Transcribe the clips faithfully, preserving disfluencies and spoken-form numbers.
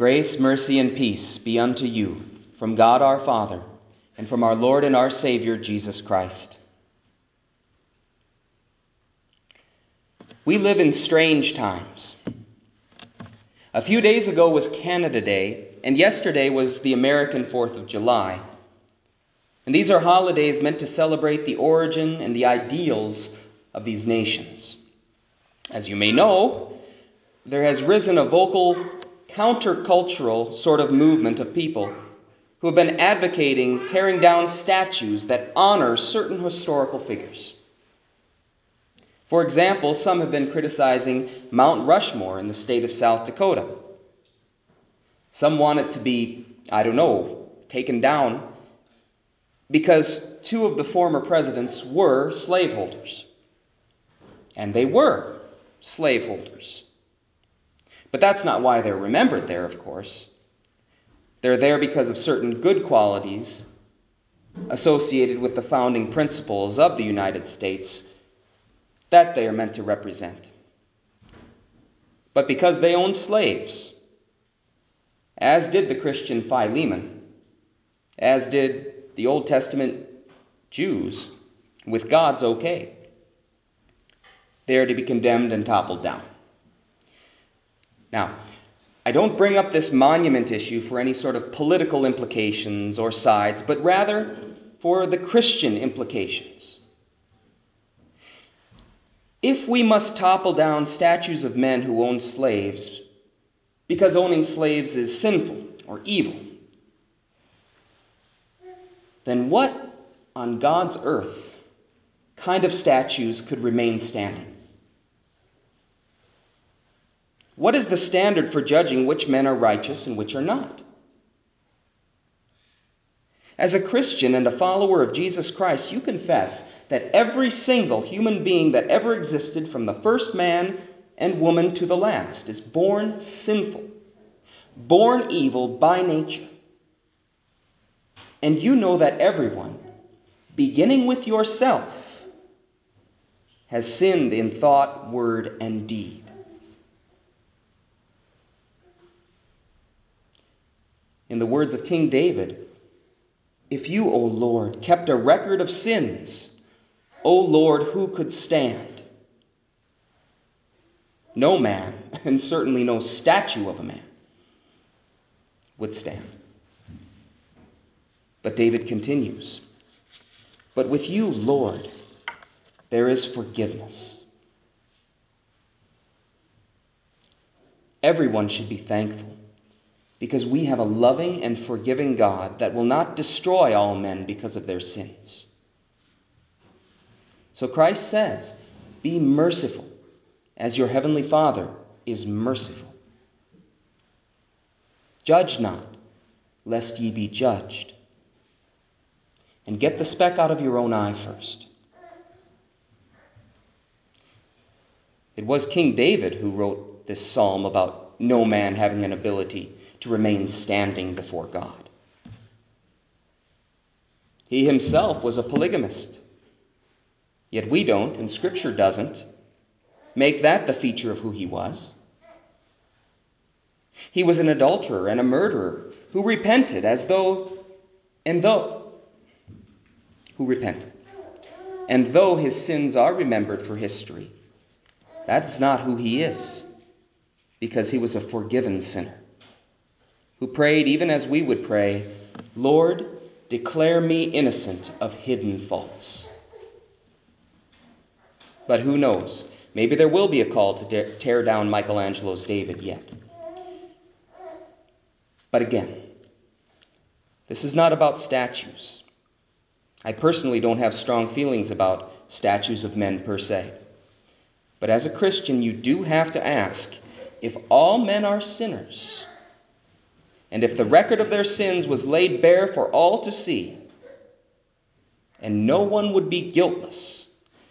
Grace, mercy, and peace be unto you from God our Father and from our Lord and our Savior Jesus Christ. We live in strange times. A few days ago was Canada Day, and yesterday was the American fourth of July. And these are holidays meant to celebrate the origin and the ideals of these nations. As you may know, there has risen a vocal, countercultural sort of movement of people who have been advocating tearing down statues that honor certain historical figures. For example, some have been criticizing Mount Rushmore in the state of South Dakota. Some want it to be, I don't know, taken down because two of the former presidents were slaveholders. And they were slaveholders. But that's not why they're remembered there, of course. They're there because of certain good qualities associated with the founding principles of the United States that they are meant to represent. But because they owned slaves, as did the Christian Philemon, as did the Old Testament Jews, with God's okay, they are to be condemned and toppled down. Now, I don't bring up this monument issue for any sort of political implications or sides, but rather for the Christian implications. If we must topple down statues of men who owned slaves because owning slaves is sinful or evil, then what on God's earth kind of statues could remain standing? What is the standard for judging which men are righteous and which are not? As a Christian and a follower of Jesus Christ, you confess that every single human being that ever existed from the first man and woman to the last is born sinful, born evil by nature. And you know that everyone, beginning with yourself, has sinned in thought, word, and deed. In the words of King David, "If you, O Lord, kept a record of sins, O Lord, who could stand?" No man, and certainly no statue of a man, would stand. But David continues, "But with you, Lord, there is forgiveness." Everyone should be thankful, because we have a loving and forgiving God that will not destroy all men because of their sins. So Christ says, "Be merciful, as your heavenly Father is merciful. Judge not, lest ye be judged." And get the speck out of your own eye first. It was King David who wrote this psalm about no man having an ability to remain standing before God. He himself was a polygamist. Yet we don't, and Scripture doesn't, make that the feature of who he was. He was an adulterer and a murderer who repented as though, and though, who repented. And though his sins are remembered for history, that's not who he is, because he was a forgiven sinner who prayed even as we would pray, "Lord, declare me innocent of hidden faults." But who knows? Maybe there will be a call to tear down Michelangelo's David yet. But again, this is not about statues. I personally don't have strong feelings about statues of men per se. But as a Christian, you do have to ask, if all men are sinners, and if the record of their sins was laid bare for all to see, and no one would be guiltless,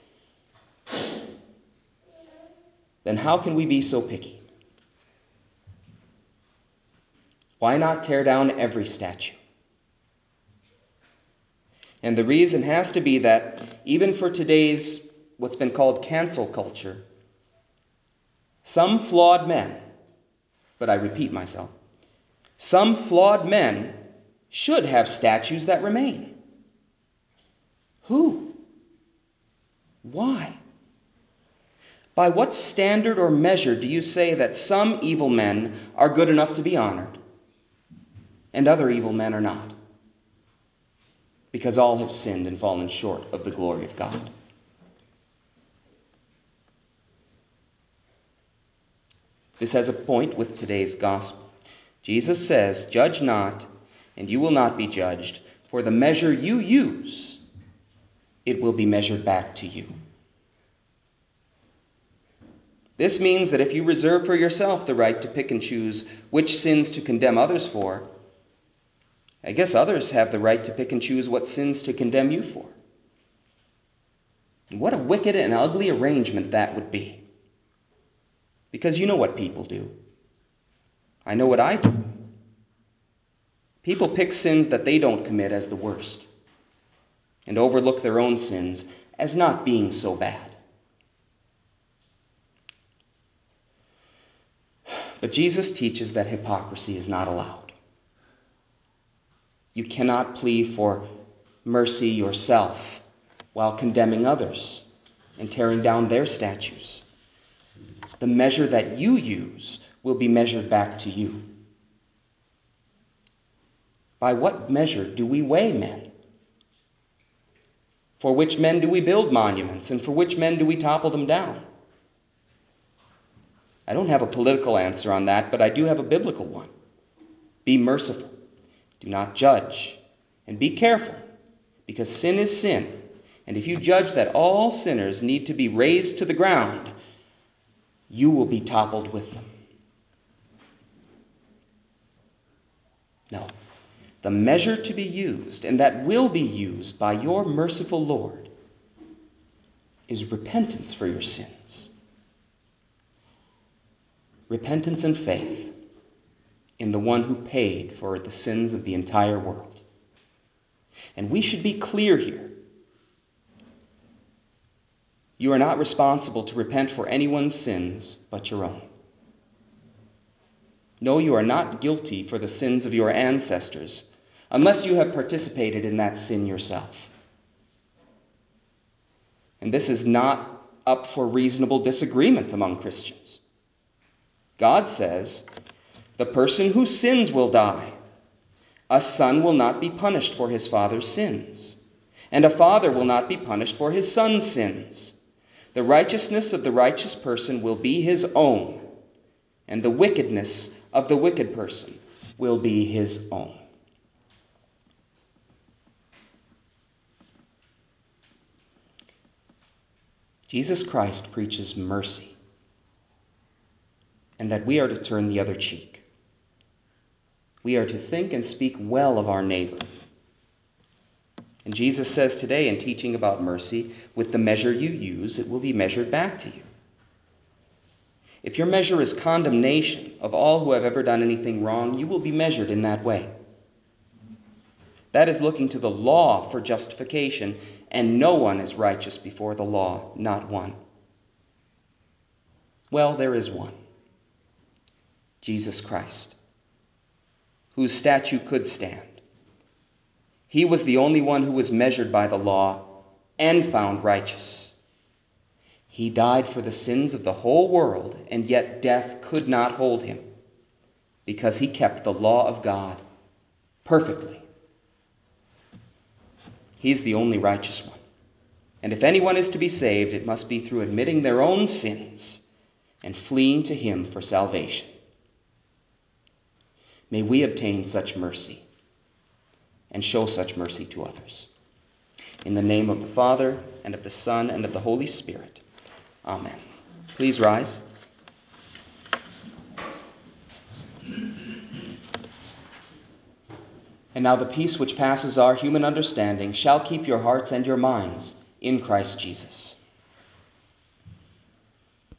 then how can we be so picky? Why not tear down every statue? And the reason has to be that even for today's what's been called cancel culture, some flawed men, but I repeat myself, Some flawed men should have statues that remain. Who? Why? By what standard or measure do you say that some evil men are good enough to be honored and other evil men are not? Because all have sinned and fallen short of the glory of God. This has a point with today's gospel. Jesus says, "Judge not, and you will not be judged, for the measure you use, it will be measured back to you." This means that if you reserve for yourself the right to pick and choose which sins to condemn others for, I guess others have the right to pick and choose what sins to condemn you for. And what a wicked and ugly arrangement that would be. Because you know what people do. I know what I do. People pick sins that they don't commit as the worst, and overlook their own sins as not being so bad. But Jesus teaches that hypocrisy is not allowed. You cannot plead for mercy yourself while condemning others and tearing down their statues. The measure that you use will be measured back to you. By what measure do we weigh men? For which men do we build monuments, and for which men do we topple them down? I don't have a political answer on that, but I do have a biblical one. Be merciful. Do not judge. And be careful, because sin is sin. And if you judge that all sinners need to be razed to the ground, you will be toppled with them. No. The measure to be used, and that will be used by your merciful Lord, is repentance for your sins. Repentance and faith in the one who paid for the sins of the entire world. And we should be clear here. You are not responsible to repent for anyone's sins but your own. No, you are not guilty for the sins of your ancestors unless you have participated in that sin yourself. And this is not up for reasonable disagreement among Christians. God says, "The person who sins will die. A son will not be punished for his father's sins, and a father will not be punished for his son's sins. The righteousness of the righteous person will be his own, and the wickedness of the wicked person will be his own." Jesus Christ preaches mercy, and that we are to turn the other cheek. We are to think and speak well of our neighbor. And Jesus says today in teaching about mercy, with the measure you use, it will be measured back to you. If your measure is condemnation of all who have ever done anything wrong, you will be measured in that way. That is looking to the law for justification, and no one is righteous before the law, not one. Well, there is one. Jesus Christ, whose statue could stand. He was the only one who was measured by the law and found righteous. He died for the sins of the whole world, and yet death could not hold him, because he kept the law of God perfectly. He is the only righteous one. And if anyone is to be saved, it must be through admitting their own sins and fleeing to him for salvation. May we obtain such mercy and show such mercy to others. In the name of the Father, and of the Son, and of the Holy Spirit. Amen. Please rise. And now the peace which passes our human understanding shall keep your hearts and your minds in Christ Jesus.